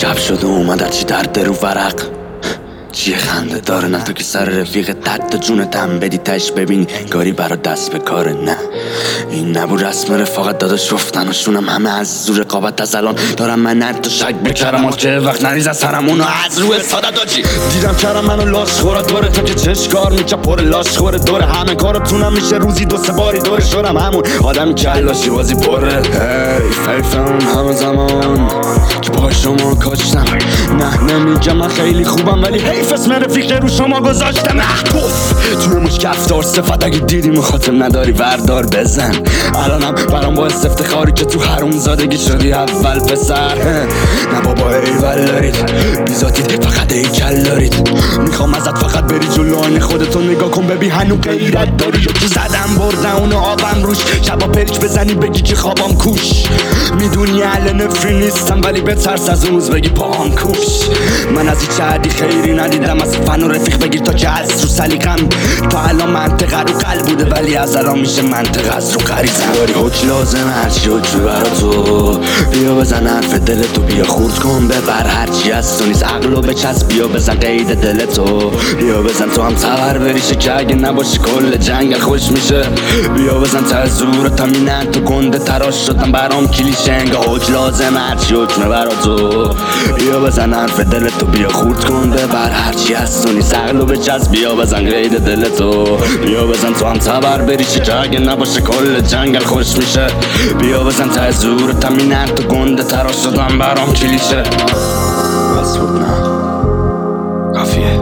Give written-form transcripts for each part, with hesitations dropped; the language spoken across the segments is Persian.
شب شده اومد چی درد رو ورق چیه خنده داره نه تو که سر رفیق تا جون دم بدی تش ببینی گاری برا دست به کاره نه این نبود رسم رفاقت داداش گفتن و شونم همه از زور رقابت از الان دارم من نرد تو شک بکرم که وقت نریز از سرمونو از روی سادت داجی دیدم کردم منو لاش خورا دوره تا که چشکار میچه پر لاش خوره دوره همه کارتونم میشه روزی دو سه باری دوره شورم همون آدم کلاشی بازی پره حیفم همه زمان که پای شما کاشتم نه نمیگم من خیلی خوبم ولی حیف اسم رفیق رو شما گذاشتم پوف توی مشک افتار صفت اگه دیدی مخاطب نداری وردار بزن الانم برام باعث افتخاری که تو حروم زادگی شدی اول پسر نه بابا ایول دارید بیزاتید فقط ایکل دارید میخوام ازت فقط بری جلو آینه خودتو نگاه کن ببین هنو غیرت داری که زدم بردن اونو آبم روش شبا پریچ بزنی بگی که خوابم کوش میدونی اهل نفری نیستم ولی بترس از اون روز بگی پاهم کوش من از هیچ عهدی خیری ندیدم از فن و رفیق بگیر تا که از رو سلیقم تا الان منطقه رو قلب بوده ولی از الان میشه منطقه از رو غریزم داری حج لازم هرچی حج برا تو بیا بزن حرف دل تو بیا خورد کن ببر هرچی از تو نیست عقلو بچسب بیا بزن قید دل تو بیا بزن تو هم تبر بریشه که اگه نباشی کل جنگل خوش میشه بیا بزن تا زورت هم اینن تو گنده تراش شدم برام کلیشه انگاه حج لازم هرچی حجمه برا تو بیا بزن حرف دل تو بیا خورد کن ببر هرچی از تو نیست عقلو بچسب بیا بزن قید دل تو بیا بزن تو هم تبر بریشه که اگه نباشه کل جنگل خوش میشه بیا بزن تا زورت هم اینن تو گنده تراش شدم برام کلیشه بس بود نه کافیه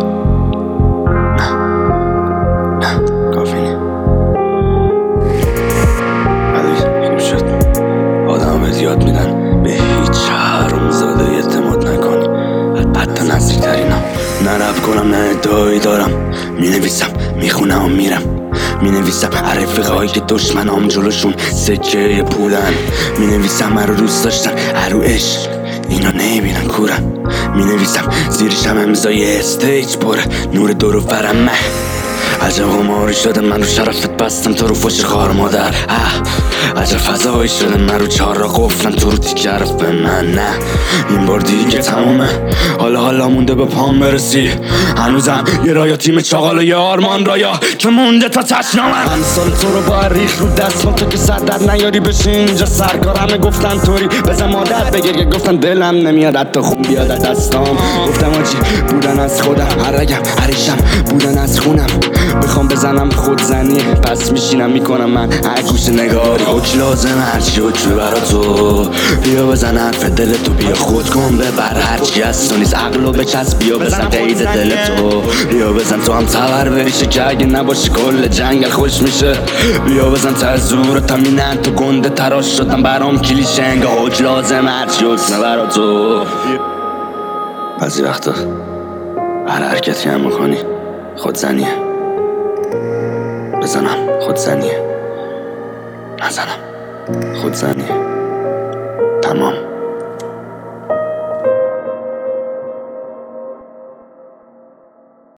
نه کافی نه بعدی خوب شد آدم به زیاد میدن به هیچ حروم زاده اعتماد نکن حتی نزدیک ترینا نه رب کنم نه ادعایی دارم مینویسم میخونم و میرم مینویسم رفیقایی که دشمنام جلوشون سکه پولن مینویسم هر رو دوست داشتن هر رو عشق اینا نمیبینن کورن مینویسم زیرشم امضای استیج پره نور دور و برم مه عجب قماری شده من رو شرفت بستم تو رو فش خوار مادر عجب فضایی شده من رو چهار را قفلم تو رو تیکه حرف به من نه این بار دیگه تمومه حالا مونده به پام برسی هنوزم یه رایا تیم چاقال و یه آرمان رایا که مونده تا تشنامه من سال تو رو با ریخ رو دستم تو که سر در نیاری بشی اینجا سرکار همه گفتن توری بزن مادر بگه که گفتن دلم نمیاد حتی خون بیاد از دستام گفتم آجی بودن از خودم هر رگم عریشم بودن از خونم بخوام بزنم خودزنی پس میشینم میکنم من هر گوش نگاری حج لازم هرچی حج برا تو بیا بزن حرف دل تو بیا خود کن ببر هرچی از تو نیست عقلو بچسب بیا بزن قید دل تو بیا بزن تو هم تبر بریشه که اگه نباشی کل جنگل خوش میشه بیا بزن تا زورت هم اینن تو گنده تراش شدم برام کلیشه انگاه حج لازم هرچی حج برا تو بعضی وقتا هر حرکتی هم میکنی خودزنیه بزنم خودزنیه نزنم خودزنیه تمام